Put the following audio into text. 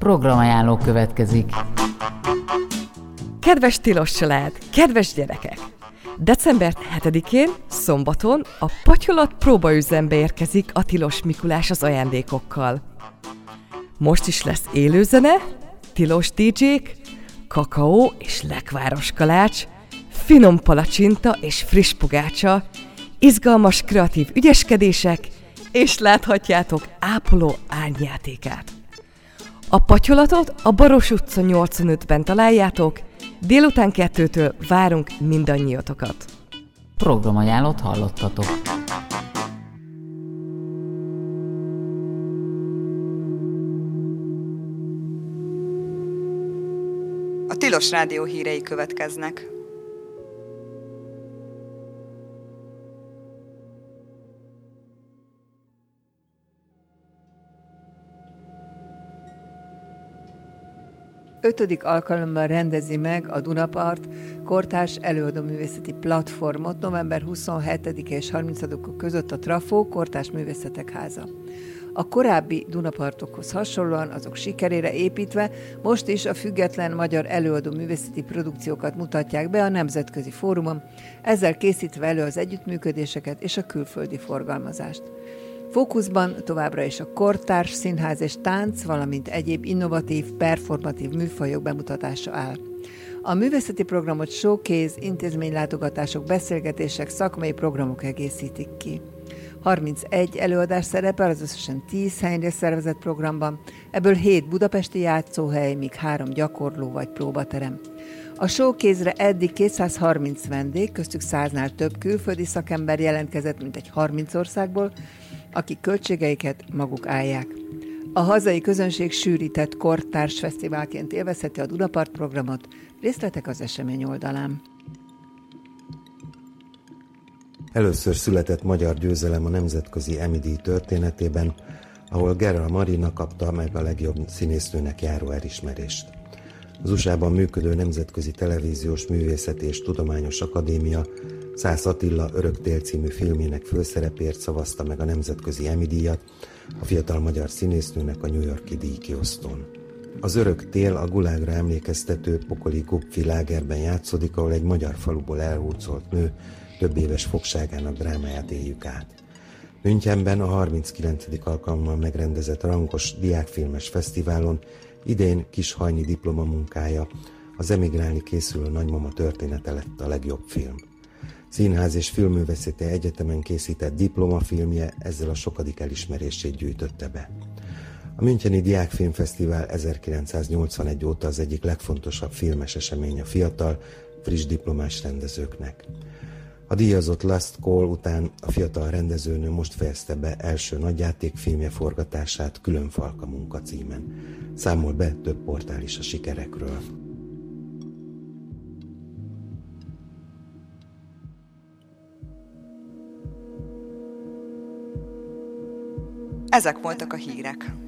Programajánló következik. Kedves tilos család, kedves gyerekek! December 7-én, szombaton a Patyolat próbaüzembe érkezik a Tilos Mikulás az ajándékokkal. Most is lesz élőzene, tilos DJ-k, kakaó és lekváros kalács, finom palacsinta és friss pogácsa, izgalmas kreatív ügyeskedések, és láthatjátok ápoló árnyjátékát. A Patyolatot a Baros utca 85-ben találjátok, délután 2-től várunk mindannyiatokat. Programajánlót hallottatok. A Tilos Rádió hírei következnek. Ötödik alkalommal rendezi meg a Dunapart kortárs előadóművészeti platformot november 27 és 30-a között a Trafó Kortárs Művészetek Háza. A korábbi Dunapartokhoz hasonlóan, azok sikerére építve most is a független magyar előadóművészeti produkciókat mutatják be a nemzetközi fórumon, ezzel készítve elő az együttműködéseket és a külföldi forgalmazást. Fókuszban továbbra is a kortárs, színház és tánc, valamint egyéb innovatív, performatív műfajok bemutatása áll. A művészeti programot showcase, intézménylátogatások, beszélgetések, szakmai programok egészítik ki. 31 előadás szerepel az összesen 10 helyre szervezett programban, ebből 7 budapesti játszóhely, míg 3 gyakorló vagy próbaterem. A showcase-re eddig 230 vendég, köztük 100-nál több külföldi szakember jelentkezett, mint egy 30 országból, akik költségeiket maguk állják. A hazai közönség sűrített kortárs fesztiválként élvezheti a Dunapart programot, részletek az esemény oldalán. Először született magyar győzelem a nemzetközi Emmy-díj történetében, ahol Gera Marina kapta meg a legjobb színésznőnek járó elismerést. Az USA-ban működő Nemzetközi Televíziós Művészeti és Tudományos Akadémia Szász Attila Örök tél című filmjének főszerepért szavazta meg a nemzetközi Emmy-díjat a fiatal magyar színésznőnek a New York-i díjkiosztón. Az Örök tél a gulágra emlékeztető pokoli Gupfi lágerben játszódik, ahol egy magyar faluból elhurcolt nő több éves fogságának drámáját éljük át. Münchenben a 39. alkalommal megrendezett Rangos Diákfilmes Fesztiválon idén Kishajni diplomamunkája, az emigrálni készülő nagymama története lett a legjobb film. Színház és Filmművészeti Egyetemen készített diplomafilmje ezzel a sokadik elismerését gyűjtötte be. A Müncheni Diákfilmfesztivál 1981 óta az egyik legfontosabb filmes esemény a fiatal, friss diplomás rendezőknek. A díjazott Last Call után a fiatal rendezőnő most fejezte be első nagyjátékfilmje forgatását Külön Falka munka címen. Számol be több portál is a sikerekről. Ezek voltak a hírek.